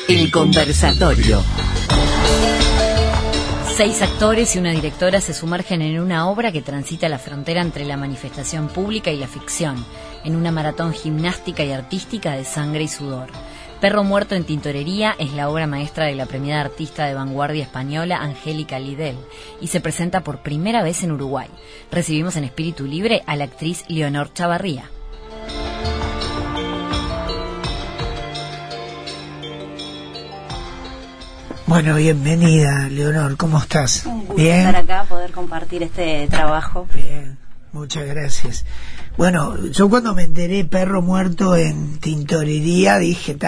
El conversatorio. 6 actores y una directora se sumergen en una obra que transita la frontera entre la manifestación pública y la ficción, en una maratón gimnástica y artística de sangre y sudor. Perro muerto en tintorería es la obra maestra de la premiada artista de vanguardia española Angélica Lidl y se presenta por primera vez en Uruguay. Recibimos en espíritu libre a la actriz Leonor Chavarría. Bueno, bienvenida, Leonor, ¿cómo estás? Un gusto ¿Bien? estar acá, poder compartir este trabajo. Bien, muchas gracias. Bueno, yo cuando me enteré Perro muerto en tintorería dije,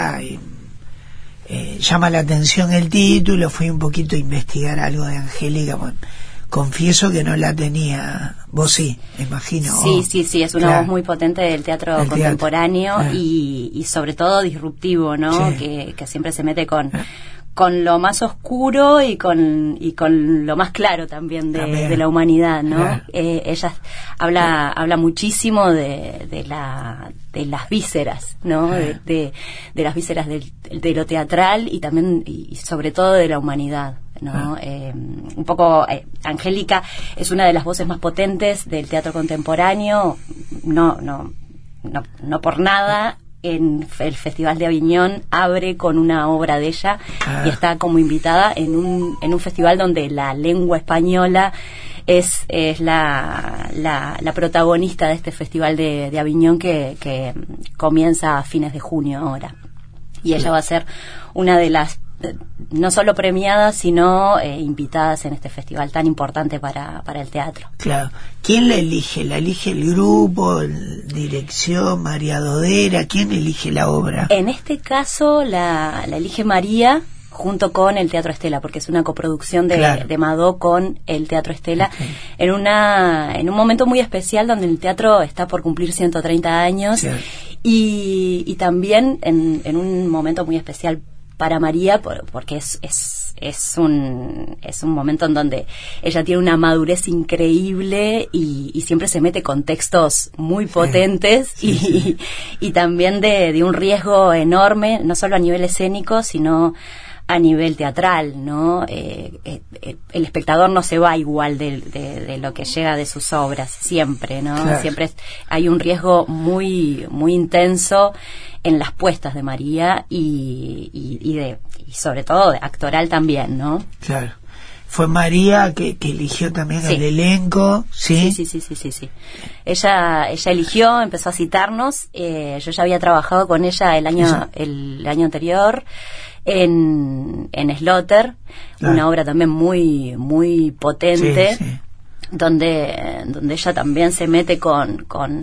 llama la atención el título, fui un poquito a investigar algo de Angélica, bueno, confieso que no la tenía, vos sí, me imagino. Sí, es una voz muy potente del teatro contemporáneo y sobre todo disruptivo, ¿no? Sí. Que siempre se mete con lo más oscuro y con lo más claro también de la humanidad, ¿no? Claro. Ella habla muchísimo de las vísceras, ¿no? De las vísceras de lo teatral y también y sobre todo de la humanidad, ¿no? Un poco Angélica es una de las voces más potentes del teatro contemporáneo, no por nada. En el Festival de Aviñón abre con una obra de ella y está como invitada en un festival donde la lengua española es la protagonista de este Festival de Aviñón que comienza a fines de junio ahora. Y ella va a ser una de las no solo premiadas, sino invitadas en este festival tan importante para el teatro. Claro. ¿Quién la elige? ¿La elige el grupo, dirección, María Dodera? ¿Quién elige la obra? En este caso la elige María junto con el Teatro Estela, porque es una coproducción de Madó con el Teatro Estela, en un momento muy especial donde el teatro está por cumplir 130 años, y también en un momento muy especial para María, porque es un momento en donde ella tiene una madurez increíble y siempre se mete con textos muy potentes y también de un riesgo enorme, no solo a nivel escénico, sino a nivel teatral, ¿no? El espectador no se va igual de lo que llega de sus obras, siempre, ¿no? Claro. Siempre hay un riesgo muy muy intenso en las puestas de María y sobre todo actoral también, ¿no? Claro. Fue María que eligió también el elenco, ¿sí? Sí. Ella eligió, empezó a citarnos. Yo ya había trabajado con ella el año anterior en Slaughter, una obra también muy muy potente, donde ella también se mete con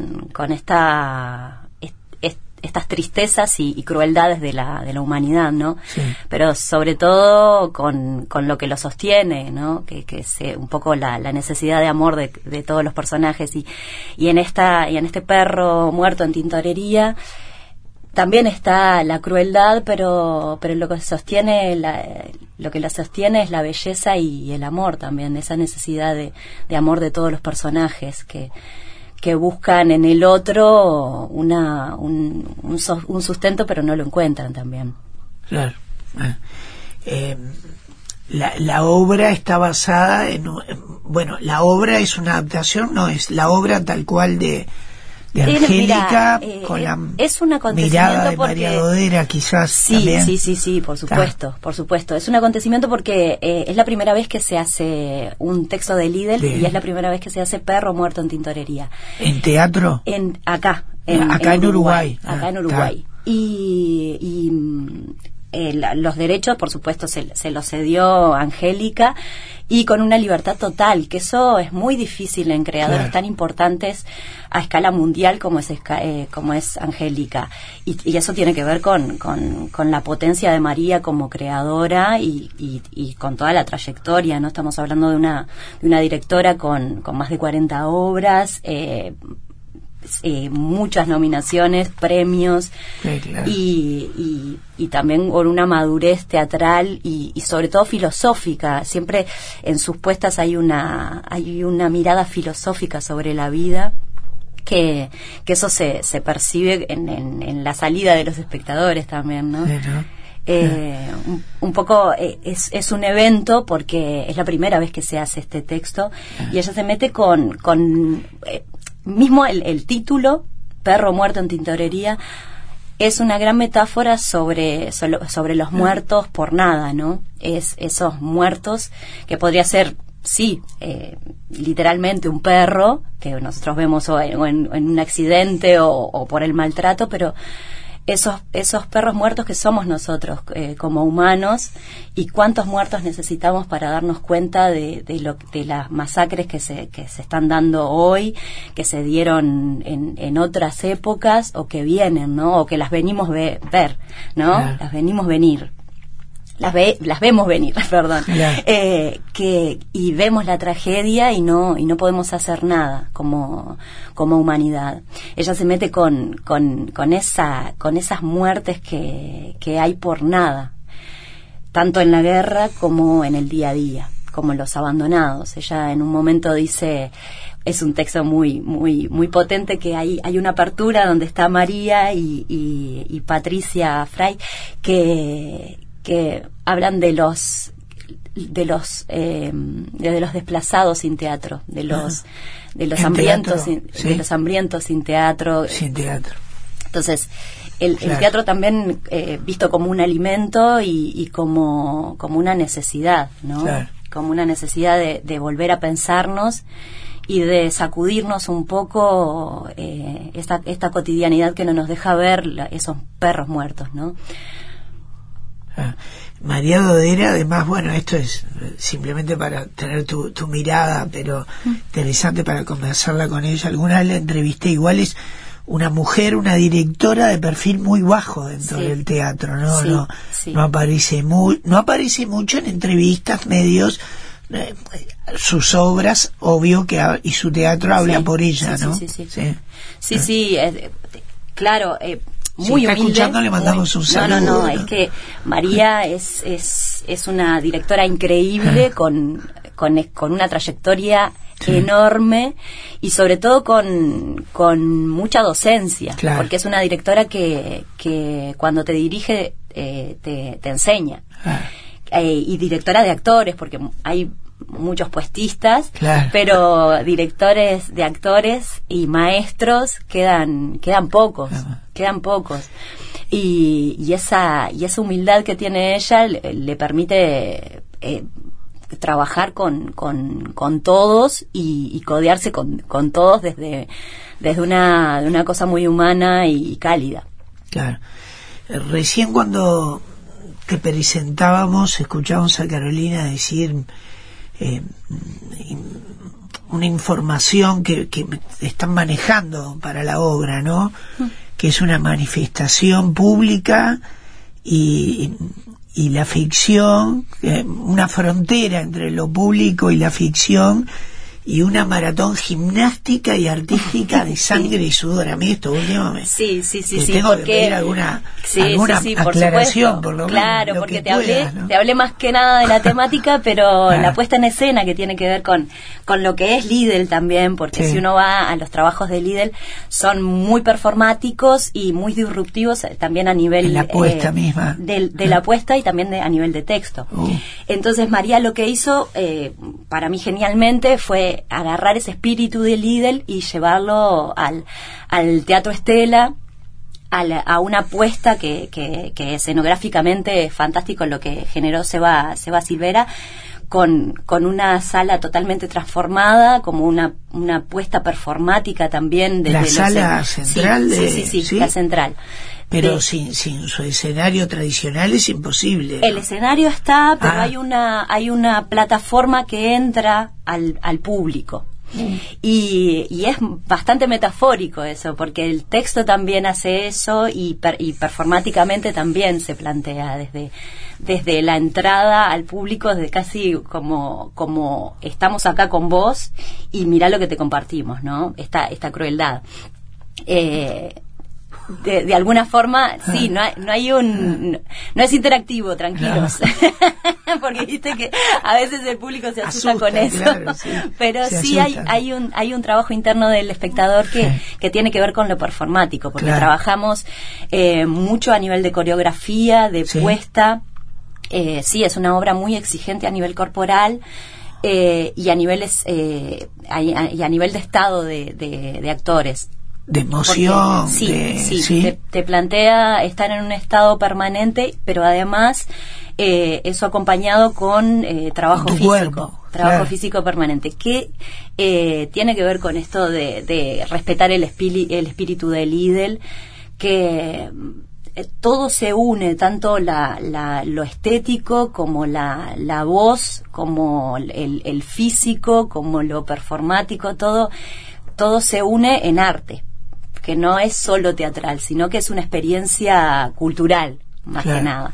estas tristezas y crueldades de la humanidad, ¿no? Sí. Pero sobre todo con lo que lo sostiene, ¿no? Que es un poco la necesidad de amor de todos los personajes y en este Perro muerto en tintorería también está la crueldad, pero lo que sostiene es la belleza y el amor también, esa necesidad de amor de todos los personajes que buscan en el otro un sustento, pero no lo encuentran también. Claro. La obra está basada la obra es una adaptación, no es la obra tal cual de Angélica, con la es un mirada de porque María Dodera, quizás también. Sí, por supuesto. Es un acontecimiento porque es la primera vez que se hace un texto de Lidl y es la primera vez que se hace Perro muerto en tintorería. ¿En teatro? Acá en Uruguay. Acá en Uruguay. Y los derechos, por supuesto, se los cedió Angélica y con una libertad total, que eso es muy difícil en creadores tan importantes a escala mundial como es Angélica. Y eso tiene que ver con la potencia de María como creadora y con toda la trayectoria, ¿no? Estamos hablando de una directora con más de 40 obras, muchas nominaciones, premios, y también con una madurez teatral y sobre todo filosófica. Siempre en sus puestas hay una mirada filosófica sobre la vida, que eso se percibe en la salida de los espectadores también, ¿no? Un poco es un evento porque es la primera vez que se hace este texto y ella se mete con mismo el título, Perro muerto en tintorería, es una gran metáfora sobre los muertos por nada, ¿no? Es esos muertos que podría ser, sí, literalmente un perro que nosotros vemos en un accidente o por el maltrato, pero esos perros muertos que somos nosotros como humanos, y cuántos muertos necesitamos para darnos cuenta de las masacres que se están dando hoy, que se dieron en otras épocas o que vienen, ¿no? O que las venimos ver, ¿no? Claro. Las venimos venir. Las vemos venir, perdón. Claro. Y vemos la tragedia y no podemos hacer nada como humanidad. Ella se mete con esas muertes que hay por nada, tanto en la guerra como en el día a día, como en los abandonados. Ella en un momento dice, es un texto muy muy muy potente, que hay una apertura donde está María y Patricia Frey que hablan de los desplazados sin teatro, de los hambrientos sin teatro. Entonces el teatro también visto como un alimento y como una necesidad, ¿no? Claro. Como una necesidad de volver a pensarnos y de sacudirnos un poco esta cotidianidad que no nos deja ver esos perros muertos, ¿no? María Dodera, además, bueno, esto es simplemente para tener tu mirada, pero interesante para conversarla con ella. Alguna vez la entrevisté, igual es una mujer, una directora de perfil muy bajo dentro del teatro, ¿no? No aparece mucho en entrevistas, medios. Sus obras, obvio que y su teatro habla por ella, ¿no? Sí, claro. Muy si está humilde, escuchando, le mandamos un saludo. No, es que María es una directora increíble con una trayectoria enorme y sobre todo con mucha docencia, porque es una directora que cuando te dirige te enseña. Y directora de actores, porque hay muchos puestistas, pero directores de actores y maestros quedan pocos, y esa humildad que tiene ella le permite trabajar con todos y codearse con todos desde una cosa muy humana y cálida. Claro. Recién cuando te presentábamos escuchábamos a Carolina decir una información que están manejando para la obra, ¿no? Que es una manifestación pública y la ficción, una frontera entre lo público y la ficción, y una maratón gimnástica y artística de sangre y sudor. A mí esto últimamente tengo porque, que pedir alguna aclaración, por lo menos. Claro, porque te hablé más que nada de la temática, pero la puesta en escena que tiene que ver con lo que es Lidl también, porque si uno va a los trabajos de Lidl son muy performáticos y muy disruptivos también a nivel la puesta misma de la puesta y también a nivel de texto. Entonces María lo que hizo para mí genialmente fue agarrar ese espíritu de Lidl y llevarlo al Teatro Estela, a una apuesta que escenográficamente es fantástico lo que generó Seba Silvera, con una sala totalmente transformada, como una apuesta performática también de la sala central. La central. Pero sin su escenario tradicional es imposible, ¿no? El escenario está, pero hay una plataforma que entra al público. Y es bastante metafórico eso, porque el texto también hace eso y performáticamente también se plantea desde la entrada al público, desde casi como estamos acá con vos y mirá lo que te compartimos, ¿no? Esta crueldad. de alguna forma, sí, no es interactivo, tranquilos. Porque viste que a veces el público se asusta con eso. Claro, sí. Pero sí hay un trabajo interno del espectador que tiene que ver con lo performático, porque trabajamos mucho a nivel de coreografía, de puesta. Sí, es una obra muy exigente a nivel corporal. Y a niveles y a nivel de estado de actores, de emoción. Porque, te plantea estar en un estado permanente, pero además eso acompañado con trabajo físico, físico permanente, que tiene que ver con esto de respetar el espíritu del Liedl, que todo se une, tanto lo estético como la voz, como el físico, como lo performático, todo se une en arte, que no es solo teatral, sino que es una experiencia cultural, más que nada.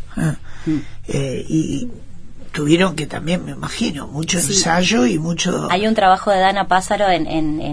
Y tuvieron que también, me imagino, mucho ensayo y mucho... Hay un trabajo de Dana Pássaro en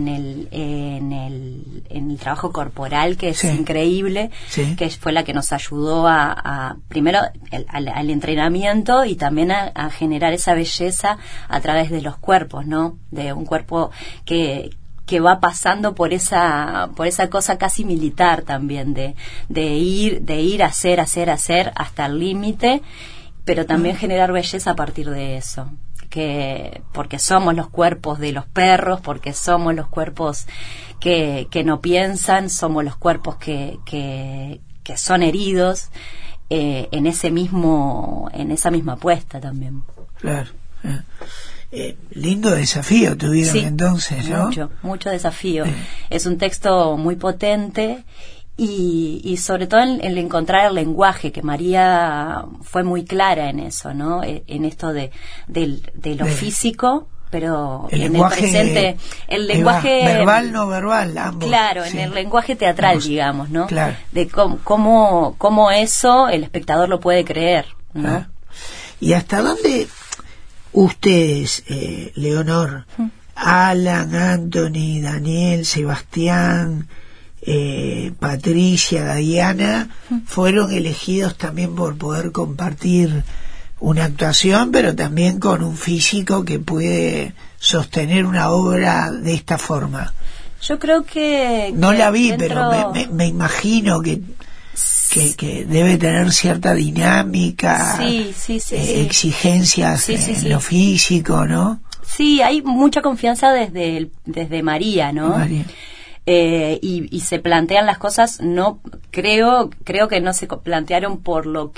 el trabajo corporal que es increíble, que fue la que nos ayudó primero al entrenamiento y también a generar esa belleza a través de los cuerpos, ¿no? De un cuerpo que va pasando por esa cosa casi militar también, de ir a hacer hasta el límite, pero también generar belleza a partir de eso, porque somos los cuerpos de los perros, porque somos los cuerpos que no piensan, somos los cuerpos que son heridos, en esa misma apuesta también. Claro. Lindo desafío tuvieron entonces, ¿no? Mucho desafío. Es un texto muy potente y sobre todo el encontrar el lenguaje, que María fue muy clara en eso, ¿no? En esto de lo físico, pero en el presente, el lenguaje verbal, no verbal, ambos. Claro, en el lenguaje teatral, digamos, ¿no? Claro. De cómo eso el espectador lo puede creer, ¿no? ¿Y hasta dónde ustedes, Leonor, Alan, Anthony, Daniel, Sebastián, Patricia, Diana, fueron elegidos también por poder compartir una actuación, pero también con un físico que puede sostener una obra de esta forma? Yo creo que no la vi, pero me imagino que debe tener cierta dinámica, exigencias en lo físico, ¿no? Sí, hay mucha confianza desde María, ¿no? María. Y se plantean las cosas, no creo que no se plantearon por lo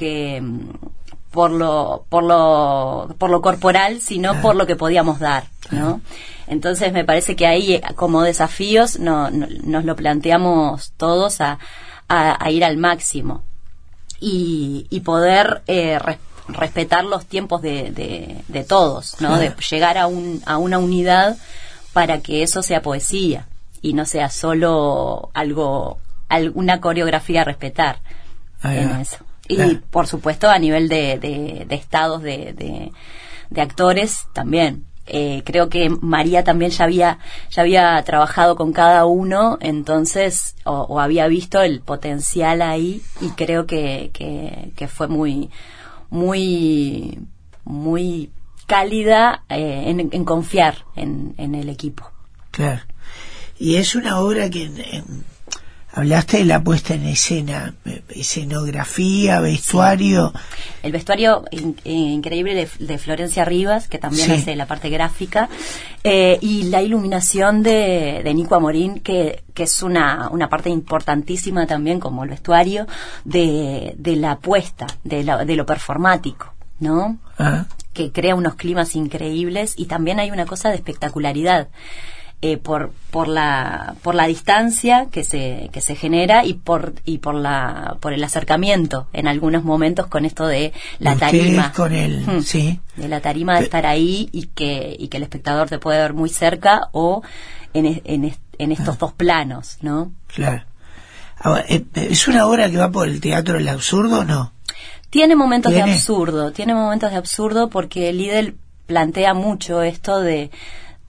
corporal, sino por lo que podíamos dar, ¿no? Entonces me parece que ahí, como desafíos, nos lo planteamos todos a ir al máximo y poder respetar los tiempos de todos, ¿no? De llegar a una unidad para que eso sea poesía y no sea solo alguna coreografía a respetar en eso. Y por supuesto a nivel de estados de actores también. Creo que María también ya había trabajado con cada uno, entonces o había visto el potencial ahí, y creo que fue muy muy muy cálida en confiar en el equipo. Claro. Y es una obra que hablaste de la puesta en escena, escenografía, vestuario. Sí. El vestuario increíble de Florencia Rivas, que también hace la parte gráfica, y la iluminación de Nico Amorín, que es una parte importantísima también, como el vestuario, de la puesta, de lo performático, ¿no? Que crea unos climas increíbles, y también hay una cosa de espectacularidad. Por la distancia que se genera y por el acercamiento en algunos momentos con esto de la tarima, con de la tarima, de estar ahí y que el espectador te puede ver muy cerca o en estos dos planos, ¿no? Claro. Ahora, ¿es una obra que va por el teatro del absurdo o no? Tiene momentos de absurdo porque Liedl plantea mucho esto de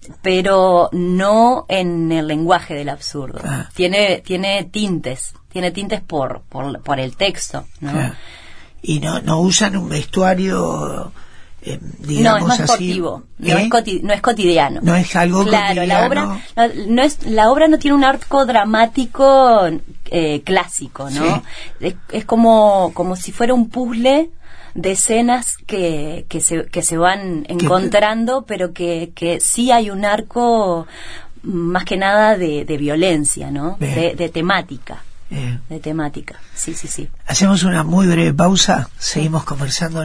pero no en el lenguaje del absurdo. Tiene tintes por el texto, ¿no? Y no usan un vestuario, digamos, no es más así, sportivo, no es cotidiano. No es algo cotidiano. La obra no tiene un arco dramático clásico, ¿no? Sí. Es como si fuera un puzzle de escenas que se van encontrando, pero que sí hay un arco más que nada de violencia, ¿no? De temática. De temática, sí. Hacemos una muy breve pausa, seguimos conversando.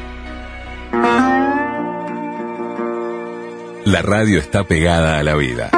La radio está pegada a la vida.